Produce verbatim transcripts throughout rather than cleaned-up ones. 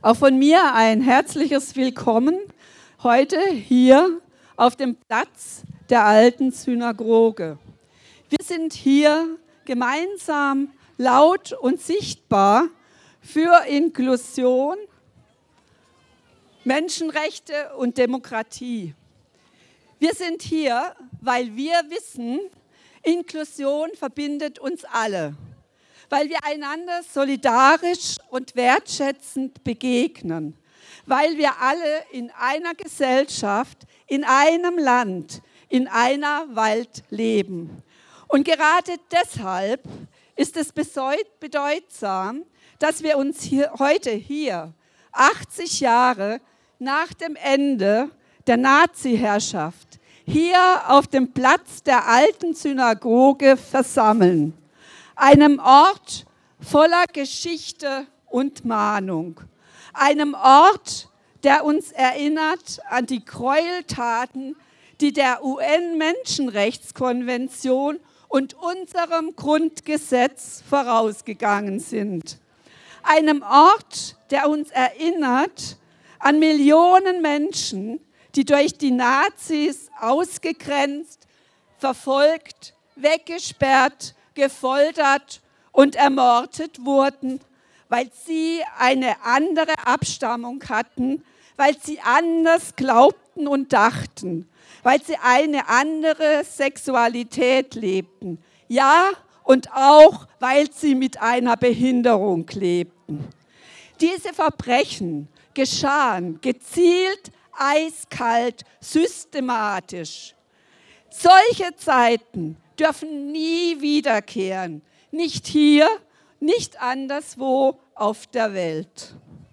Auch von mir ein herzliches Willkommen heute hier auf dem Platz der alten Synagoge. Wir sind hier gemeinsam laut und sichtbar für Inklusion, Menschenrechte und Demokratie. Wir sind hier, weil wir wissen, Inklusion verbindet uns alle, weil wir einander solidarisch und wertschätzend begegnen, weil wir alle in einer Gesellschaft, in einem Land, in einer Welt leben. Und gerade deshalb ist es bedeutsam, dass wir uns hier, heute hier, achtzig Jahre nach dem Ende der Nazi-Herrschaft, hier auf dem Platz der alten Synagoge versammeln. Einem Ort voller Geschichte und Mahnung. Einem Ort, der uns erinnert an die Gräueltaten, die der U N-Menschenrechtskonvention und unserem Grundgesetz vorausgegangen sind. Einem Ort, der uns erinnert an Millionen Menschen, die durch die Nazis ausgegrenzt, verfolgt, weggesperrt, gefoltert und ermordet wurden, weil sie eine andere Abstammung hatten, weil sie anders glaubten und dachten, weil sie eine andere Sexualität lebten. Ja, und auch, weil sie mit einer Behinderung lebten. Diese Verbrechen geschahen gezielt, eiskalt, systematisch. Solche Zeiten dürfen nie wiederkehren. Nicht hier, nicht anderswo auf der Welt.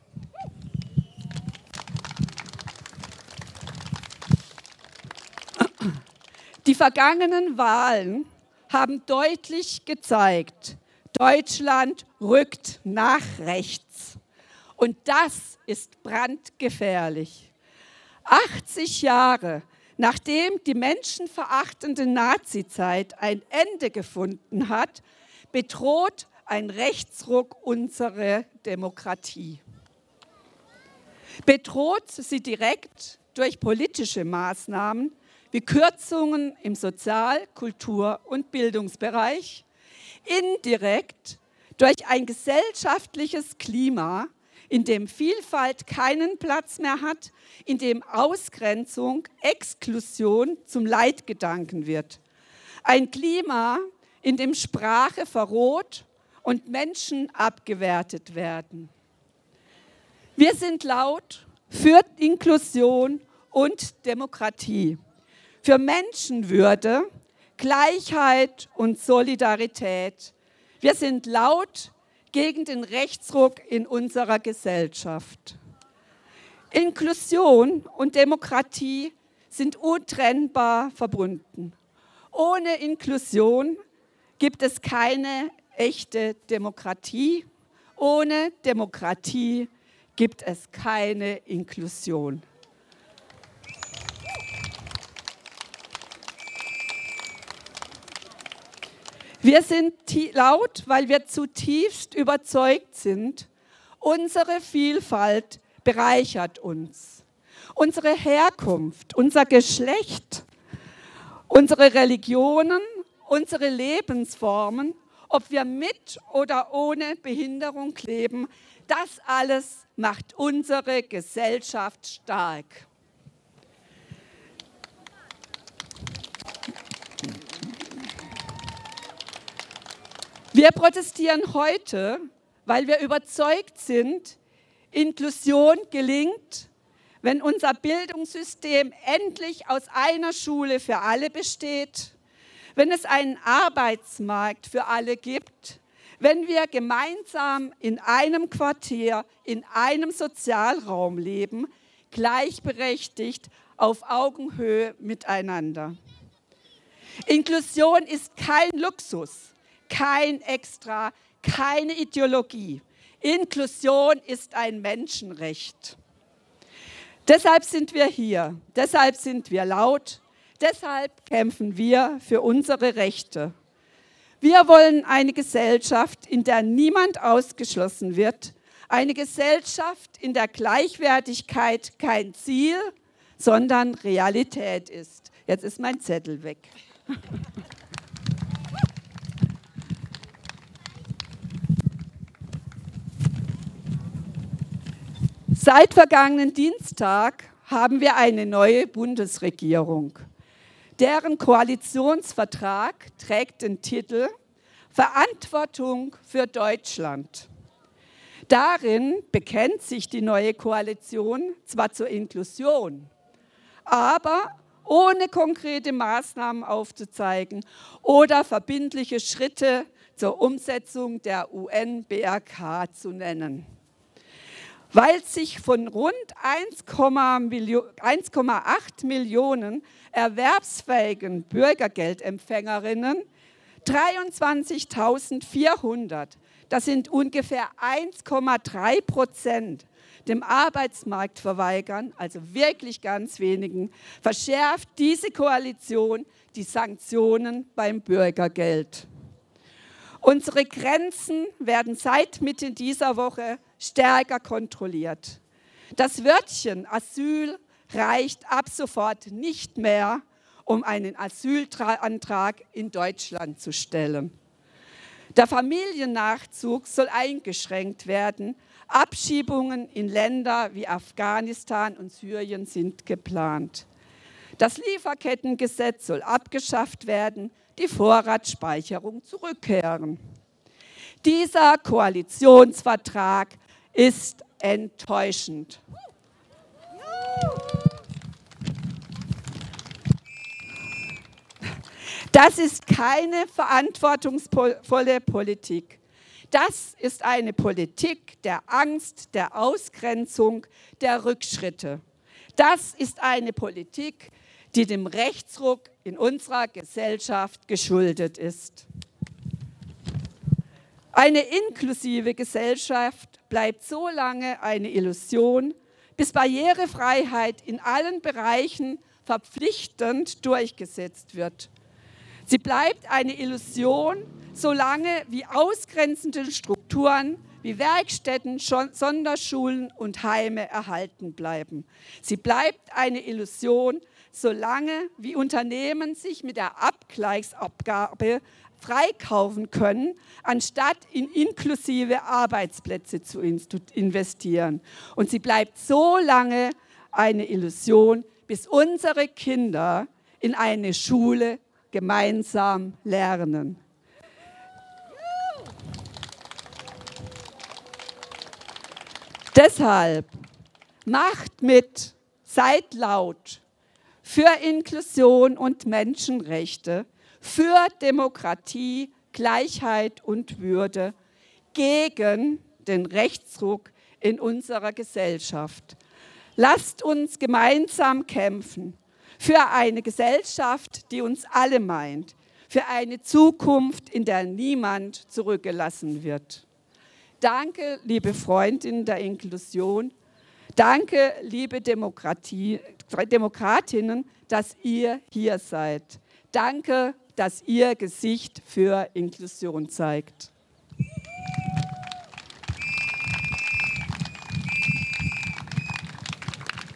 Die vergangenen Wahlen haben deutlich gezeigt, Deutschland rückt nach rechts. Und das ist brandgefährlich. achtzig Jahre nachdem die menschenverachtende Nazizeit ein Ende gefunden hat, bedroht ein Rechtsruck unsere Demokratie. Bedroht sie direkt durch politische Maßnahmen wie Kürzungen im Sozial-, Kultur- und Bildungsbereich, indirekt durch ein gesellschaftliches Klima, in dem Vielfalt keinen Platz mehr hat, in dem Ausgrenzung, Exklusion zum Leitgedanken wird. Ein Klima, in dem Sprache verroht und Menschen abgewertet werden. Wir sind laut für Inklusion und Demokratie, für Menschenwürde, Gleichheit und Solidarität. Wir sind laut gegen den Rechtsruck in unserer Gesellschaft. Inklusion und Demokratie sind untrennbar verbunden. Ohne Inklusion gibt es keine echte Demokratie. Ohne Demokratie gibt es keine Inklusion. Wir sind laut, weil wir zutiefst überzeugt sind, unsere Vielfalt bereichert uns. Unsere Herkunft, unser Geschlecht, unsere Religionen, unsere Lebensformen, ob wir mit oder ohne Behinderung leben, das alles macht unsere Gesellschaft stark. Wir protestieren heute, weil wir überzeugt sind, Inklusion gelingt, wenn unser Bildungssystem endlich aus einer Schule für alle besteht, wenn es einen Arbeitsmarkt für alle gibt, wenn wir gemeinsam in einem Quartier, in einem Sozialraum leben, gleichberechtigt auf Augenhöhe miteinander. Inklusion ist kein Luxus. Kein Extra, keine Ideologie. Inklusion ist ein Menschenrecht. Deshalb sind wir hier, deshalb sind wir laut, deshalb kämpfen wir für unsere Rechte. Wir wollen eine Gesellschaft, in der niemand ausgeschlossen wird, Eine Gesellschaft, in der Gleichwertigkeit kein Ziel, sondern Realität ist. Jetzt ist mein Zettel weg. Seit vergangenen Dienstag haben wir eine neue Bundesregierung. Deren Koalitionsvertrag trägt den Titel Verantwortung für Deutschland. Darin bekennt sich die neue Koalition zwar zur Inklusion, aber ohne konkrete Maßnahmen aufzuzeigen oder verbindliche Schritte zur Umsetzung der U N B R K zu nennen. Weil sich von rund eins Komma acht Millionen erwerbsfähigen Bürgergeldempfängerinnen dreiundzwanzigtausendvierhundert, das sind ungefähr eins Komma drei Prozent, dem Arbeitsmarkt verweigern, also wirklich ganz wenigen, verschärft diese Koalition die Sanktionen beim Bürgergeld. Unsere Grenzen werden seit Mitte dieser Woche stärker kontrolliert. Das Wörtchen Asyl reicht ab sofort nicht mehr, um einen Asylantrag in Deutschland zu stellen. Der Familiennachzug soll eingeschränkt werden. Abschiebungen in Länder wie Afghanistan und Syrien sind geplant. Das Lieferkettengesetz soll abgeschafft werden, die Vorratsspeicherung zurückkehren. Dieser Koalitionsvertrag ist enttäuschend. Das ist keine verantwortungsvolle Politik. Das ist eine Politik der Angst, der Ausgrenzung, der Rückschritte. Das ist eine Politik, die dem Rechtsruck in unserer Gesellschaft geschuldet ist. Eine inklusive Gesellschaft bleibt so lange eine Illusion, bis Barrierefreiheit in allen Bereichen verpflichtend durchgesetzt wird. Sie bleibt eine Illusion, solange wie ausgrenzende Strukturen wie Werkstätten, Sonderschulen und Heime erhalten bleiben. Sie bleibt eine Illusion, solange wie Unternehmen sich mit der Abgleichsabgabe freikaufen können, anstatt in inklusive Arbeitsplätze zu investieren. Und sie bleibt so lange eine Illusion, bis unsere Kinder in eine Schule gemeinsam lernen. Deshalb macht mit, seid laut für Inklusion und Menschenrechte, für Demokratie, Gleichheit und Würde, gegen den Rechtsruck in unserer Gesellschaft. Lasst uns gemeinsam kämpfen für eine Gesellschaft, die uns alle meint, für eine Zukunft, in der niemand zurückgelassen wird. Danke, liebe Freundinnen der Inklusion. Danke, liebe Demokratie, Demokratinnen, dass ihr hier seid. Danke, dass ihr Gesicht für Inklusion zeigt.